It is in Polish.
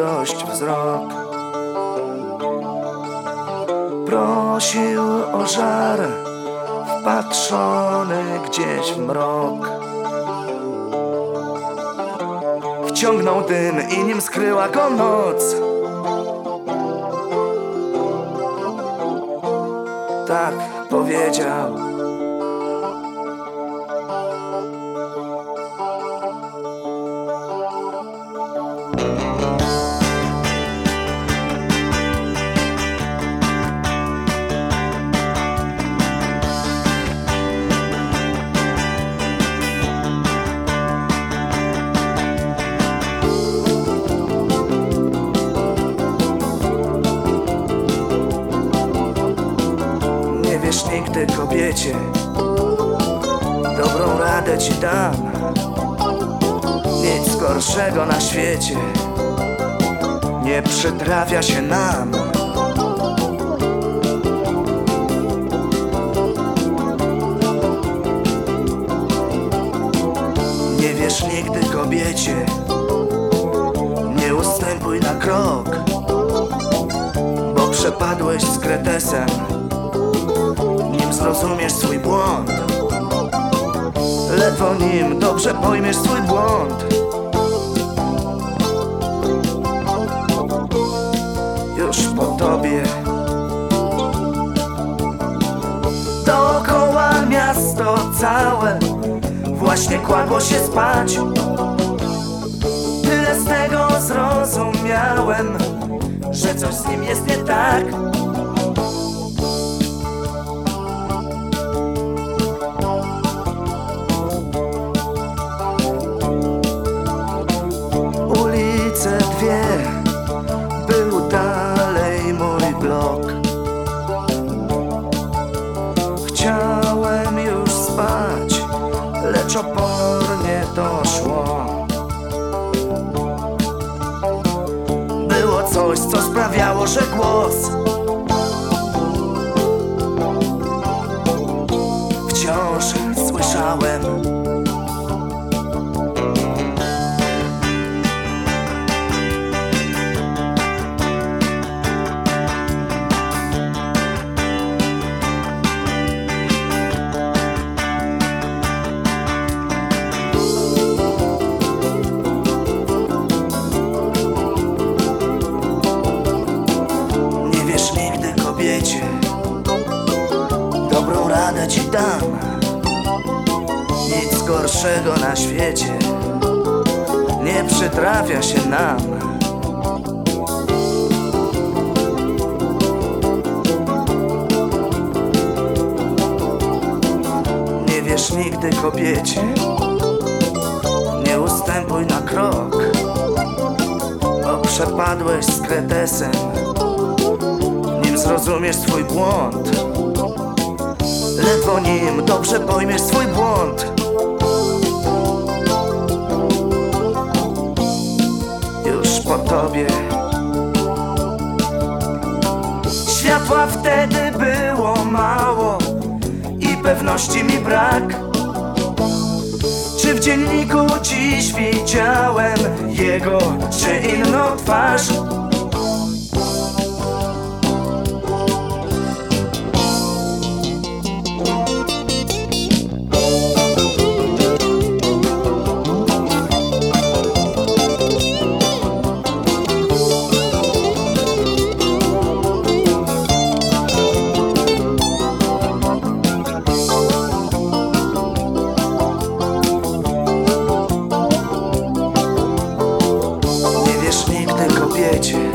dość wzrok. Prosił o żar, wpatrzony gdzieś w mrok. Wciągnął dym i nim skryła go noc. Tak powiedział. Nie wiesz nigdy, kobiecie, dobrą radę ci dam. Nic gorszego na świecie nie przytrafia się nam. Nie wiesz nigdy, kobiecie, nie ustępuj na krok, bo przepadłeś z kretesem, nim zrozumiesz swój błąd. Ledwo nim dobrze pojmiesz swój błąd. Już po tobie. Dookoła miasto całe właśnie kładło się spać. Tyle z tego zrozumiałem, że coś z nim jest nie tak. Ulice dwie, był dalej mój blok. Chciałem już spać, lecz opornie to szło. Było coś, co sprawiało, że głos wciąż słyszałem. Dobrą radę ci dam. Nic gorszego na świecie nie przytrafia się nam. Nie wiesz nigdy, kobiecie, nie ustępuj na krok, bo przepadłeś z kretesem, nim zrozumiesz swój błąd. Ledwo nim dobrze pojmiesz swój błąd. Już po tobie. Światła wtedy było mało i pewności mi brak. Czy w dzienniku dziś widziałem jego czy inną twarz? Nie wiesz nigdy, kobiecie,